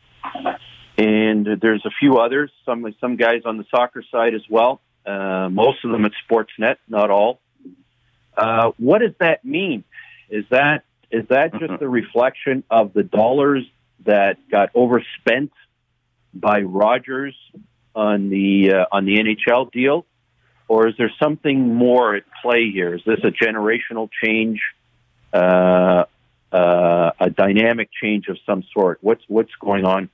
and there's a few others. Some some guys on the soccer side as well. Uh, most of them at Sportsnet, not all. Uh, what does that mean? Is that is that just a reflection of the dollars that got overspent by Rogers on the uh, on the N H L deal, or is there something more at play here? Is this a generational change, uh, uh, a dynamic change of some sort? What's what's going on?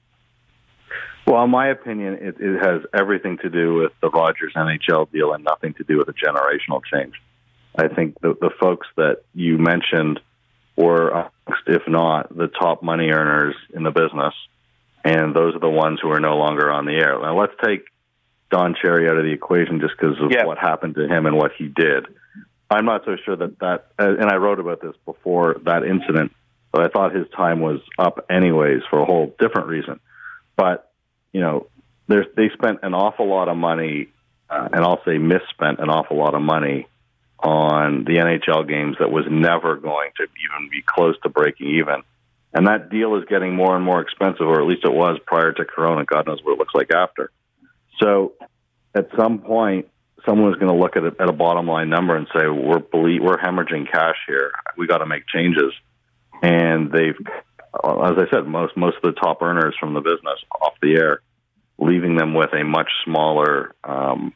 Well, in my opinion, it, it has everything to do with the Rogers N H L deal and nothing to do with a generational change. I think the, the folks that you mentioned were, if not, the top money earners in the business, and those are the ones who are no longer on the air. Now, let's take Don Cherry out of the equation just because of yeah. what happened to him and what he did. I'm not so sure that that, and I wrote about this before that incident, but I thought his time was up anyways for a whole different reason. But, you know, there's, they spent an awful lot of money, uh, and I'll say misspent an awful lot of money on the N H L games that was never going to even be close to breaking even. And that deal is getting more and more expensive, or at least it was prior to Corona. God knows what it looks like after. So at some point, someone is going to look at it at a bottom line number and say, we're ble- we're hemorrhaging cash here. We got to make changes. And they've, as I said, most, most of the top earners from the business off the air, leaving them with a much smaller um,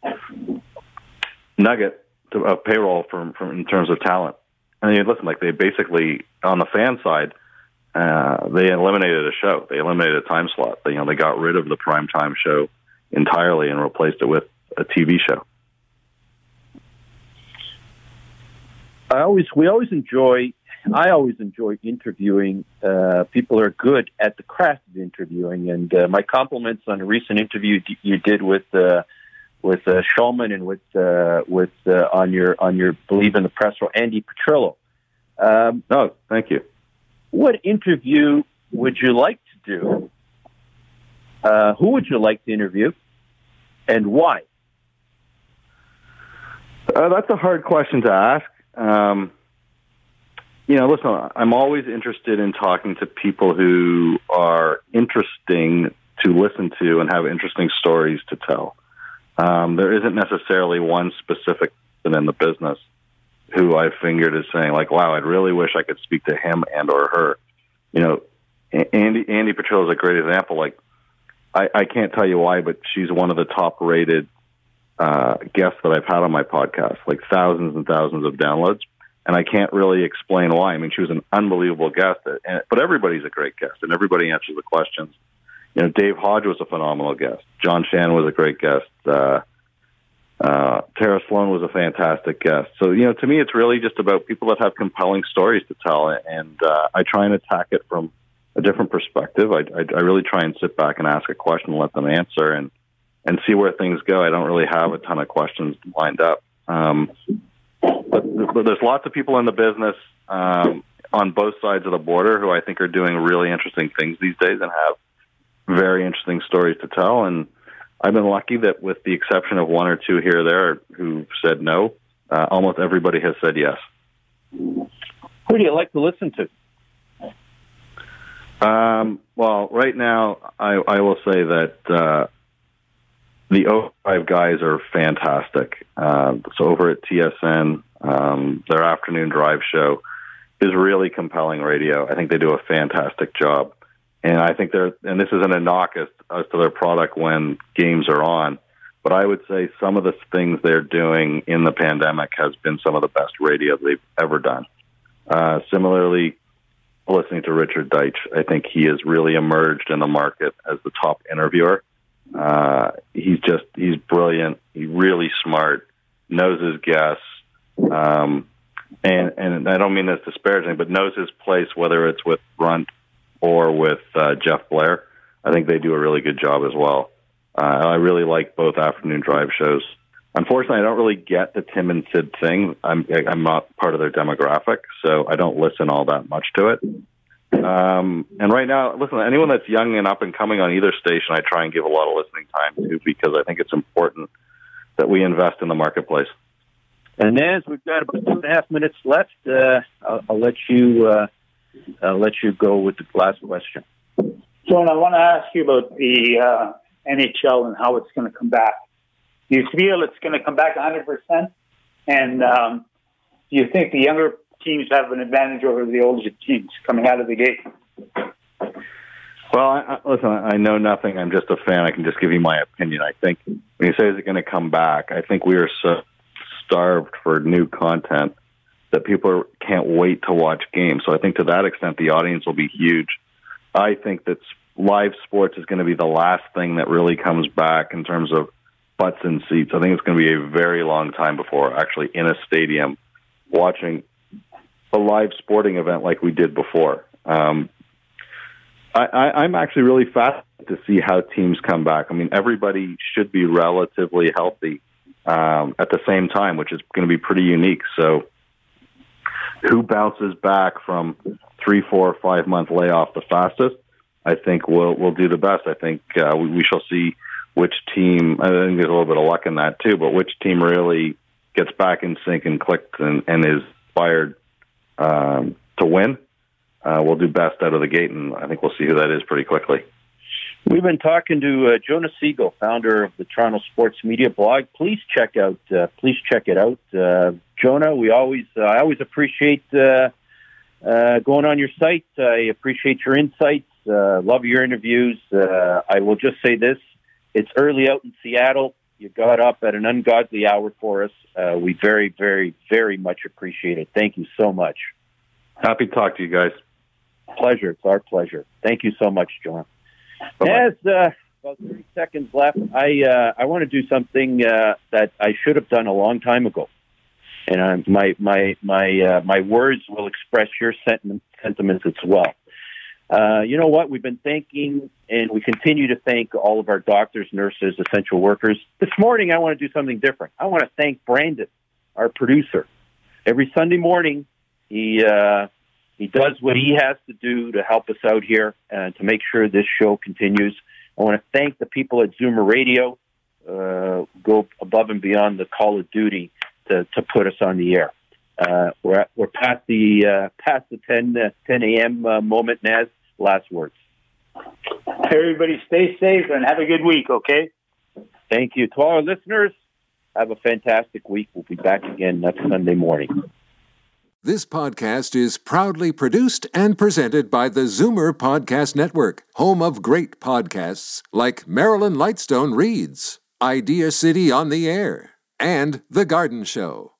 nugget to, of payroll from, from in terms of talent. And you listen, like they basically, on the fan side, uh, they eliminated a show. They eliminated a time slot. They, you know, they got rid of the primetime show entirely and replaced it with a T V show. I always, we always enjoy, I always enjoy interviewing. Uh, people are good at the craft of interviewing, and uh, my compliments on a recent interview you did with uh, with uh, Shulman and with uh, with uh, on your on your Believe in the Press or Andy Petrillo. Um, oh, thank you. What interview would you like to do? Uh, who would you like to interview, and why? Uh, that's a hard question to ask. Um, you know, listen, I'm always interested in talking to people who are interesting to listen to and have interesting stories to tell. Um, there isn't necessarily one specific person in the business who I fingered as saying, like, wow, I'd really wish I could speak to him and or her. You know, Andy, Andy Petrillo is a great example. Like, I, I can't tell you why, but she's one of the top-rated uh, guests that I've had on my podcast, like thousands and thousands of downloads, and I can't really explain why. I mean, she was an unbelievable guest, and, but everybody's a great guest, and everybody answers the questions. You know, Dave Hodge was a phenomenal guest. John Shannon was a great guest. Uh, uh, Tara Sloan was a fantastic guest. So, you know, to me, it's really just about people that have compelling stories to tell, and uh, I try and attack it from a different perspective. I, I, I really try and sit back and ask a question and let them answer and, and see where things go. I don't really have a ton of questions lined up. Um, but, but there's lots of people in the business um, on both sides of the border who I think are doing really interesting things these days and have very interesting stories to tell. And I've been lucky that with the exception of one or two here or there who said no, uh, almost everybody has said yes. Who do you like to listen to? Um, well, right now, I, I will say that uh, the O five guys are fantastic. Uh, so over at T S N, um, their afternoon drive show is really compelling radio. I think they do a fantastic job. And I think they're, and this isn't a knock as, as to their product when games are on, but I would say some of the things they're doing in the pandemic has been some of the best radio they've ever done. Uh, similarly, listening to Richard Deitch, I think he has really emerged in the market as the top interviewer. Uh, he's just, he's brilliant. He's really smart, knows his guests. Um, and, and I don't mean this disparaging, but knows his place, whether it's with Brunt or with uh, Jeff Blair. I think they do a really good job as well. Uh, I really like both afternoon drive shows. Unfortunately, I don't really get the Tim and Sid thing. I'm I'm not part of their demographic, so I don't listen all that much to it. Um, and right now, listen, anyone that's young and up and coming on either station, I try and give a lot of listening time to because I think it's important that we invest in the marketplace. And Naz, we've got about two and a half minutes left. Uh, I'll, I'll let you uh, I'll let you go with the last question. John, I want to ask you about the uh, N H L and how it's going to come back. Do you feel it's going to come back one hundred percent? And um, do you think the younger teams have an advantage over the older teams coming out of the gate? Well, I, I, listen, I know nothing. I'm just a fan. I can just give you my opinion. I think when you say, is it going to come back, I think we are so starved for new content that people are, can't wait to watch games. So I think to that extent, the audience will be huge. I think that live sports is going to be the last thing that really comes back in terms of butts and seats. I think it's going to be a very long time before actually in a stadium watching a live sporting event like we did before. Um, I, I, I'm actually really fascinated to see how teams come back. I mean, everybody should be relatively healthy um, at the same time, which is going to be pretty unique. So who bounces back from three, four, five month layoff the fastest, I think will will do the best. I think uh, we, we shall see which team, I think there's a little bit of luck in that too, but which team really gets back in sync and clicks and, and is inspired um, to win, uh, will do best out of the gate, and I think we'll see who that is pretty quickly. We've been talking to uh, Jonah Siegel, founder of the Toronto Sports Media blog. Please check out, uh, please check it out, uh, Jonah. We always, uh, I always appreciate uh, uh, going on your site. I appreciate your insights. Uh, love your interviews. Uh, I will just say this: it's early out in Seattle. You got up at an ungodly hour for us. Uh, we very, very, very much appreciate it. Thank you so much. Happy to talk to you guys. pleasure. It's our pleasure. Thank you so much, John. As uh, about thirty seconds left, I uh, I want to do something uh, that I should have done a long time ago, and uh, my my my uh, my words will express your sentiment, sentiments as well. Uh, you know what? We've been thanking, and we continue to thank all of our doctors, nurses, essential workers. This morning, I want to do something different. I want to thank Brandon, our producer. Every Sunday morning, he uh, he does what he has to do to help us out here and to make sure this show continues. I want to thank the people at Zoomer Radio, uh, go above and beyond the call of duty to, to put us on the air. Uh, we're at, we're past the uh, past the ten a.m. Uh, moment. Naz, last words. Everybody stay safe and have a good week, okay? Thank you. To all our listeners, have a fantastic week. We'll be back again next Sunday morning. This podcast is proudly produced and presented by the Zoomer Podcast Network, home of great podcasts like Marilyn Lightstone Reads, Idea City on the Air, and The Garden Show.